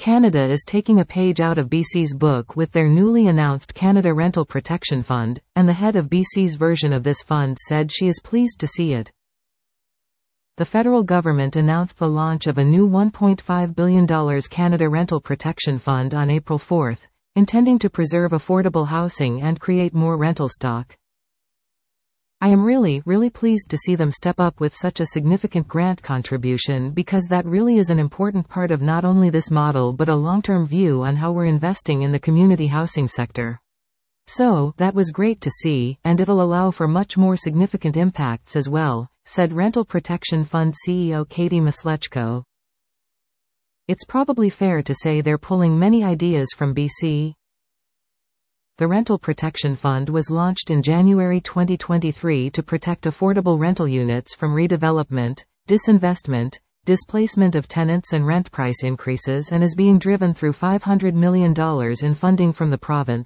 Canada is taking a page out of BC's book with their newly announced Canada Rental Protection Fund, and the head of BC's version of this fund said she is pleased to see it. The federal government announced the launch of a new $1.5 billion Canada Rental Protection Fund on April 4, intending to preserve affordable housing and create more rental stock. I am really pleased to see them step up with such a significant grant contribution, because that really is an important part of not only this model but a long-term view on how we're investing in the community housing sector. So, that was great to see, and it'll allow for much more significant impacts as well, said Rental Protection Fund CEO Katie Myslechko. It's probably fair to say they're pulling many ideas from BC. The Rental Protection Fund was launched in January 2023 to protect affordable rental units from redevelopment, disinvestment, displacement of tenants and rent price increases, and is being driven through $500 million in funding from the province.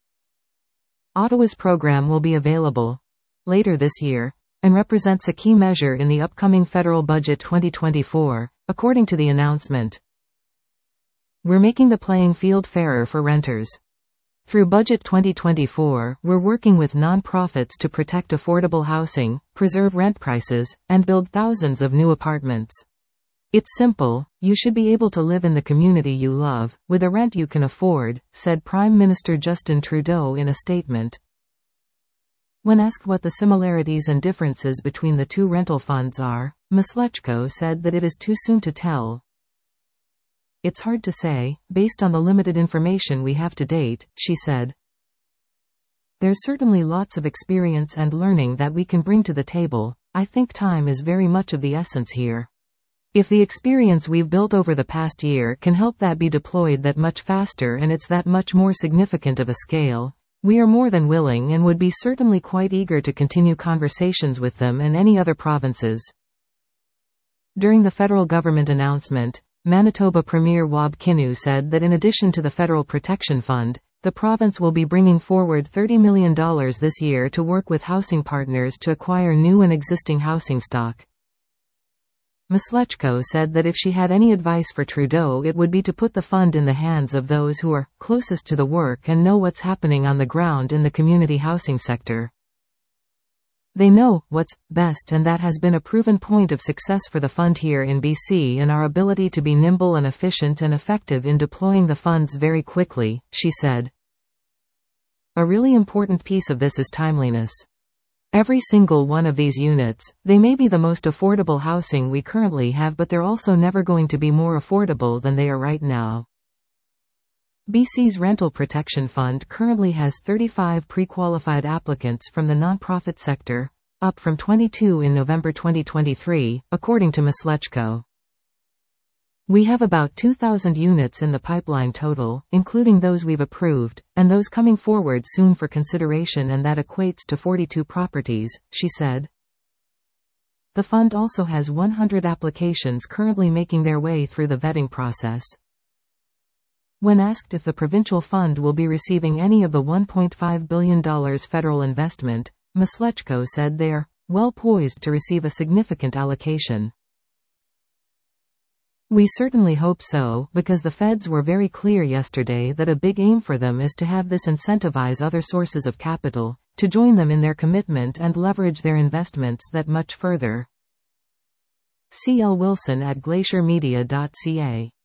Ottawa's program will be available later this year, and represents a key measure in the upcoming federal budget 2024, according to the announcement. We're making the playing field fairer for renters. Through Budget 2024, we're working with nonprofits to protect affordable housing, preserve rent prices, and build thousands of new apartments. It's simple: you should be able to live in the community you love, with a rent you can afford, said Prime Minister Justin Trudeau in a statement. When asked what the similarities and differences between the two rental funds are, Myslechko said that it is too soon to tell. It's hard to say, based on the limited information we have to date, she said. There's certainly lots of experience and learning that we can bring to the table. I think time is very much of the essence here. If the experience we've built over the past year can help that be deployed that much faster and it's that much more significant of a scale, we are more than willing and would be certainly quite eager to continue conversations with them and any other provinces. During the federal government announcement, Manitoba Premier Wab Kinew said that in addition to the Federal Protection Fund, the province will be bringing forward $30 million this year to work with housing partners to acquire new and existing housing stock. Myslechko said that if she had any advice for Trudeau, it would be to put the fund in the hands of those who are closest to the work and know what's happening on the ground in the community housing sector. They know what's best, and that has been a proven point of success for the fund here in BC, and our ability to be nimble and efficient and effective in deploying the funds very quickly, she said. A really important piece of this is timeliness. Every single one of these units, they may be the most affordable housing we currently have, but they're also never going to be more affordable than they are right now. BC's Rental Protection Fund currently has 35 pre-qualified applicants from the nonprofit sector, up from 22 in November 2023, according to Myslechko. We have about 2,000 units in the pipeline total, including those we've approved, and those coming forward soon for consideration, and that equates to 42 properties, she said. The fund also has 100 applications currently making their way through the vetting process. When asked if the provincial fund will be receiving any of the $1.5 billion federal investment, Myslechko said they are well poised to receive a significant allocation. We certainly hope so, because the feds were very clear yesterday that a big aim for them is to have this incentivize other sources of capital to join them in their commitment and leverage their investments that much further. C.L. Wilson at glaciermedia.ca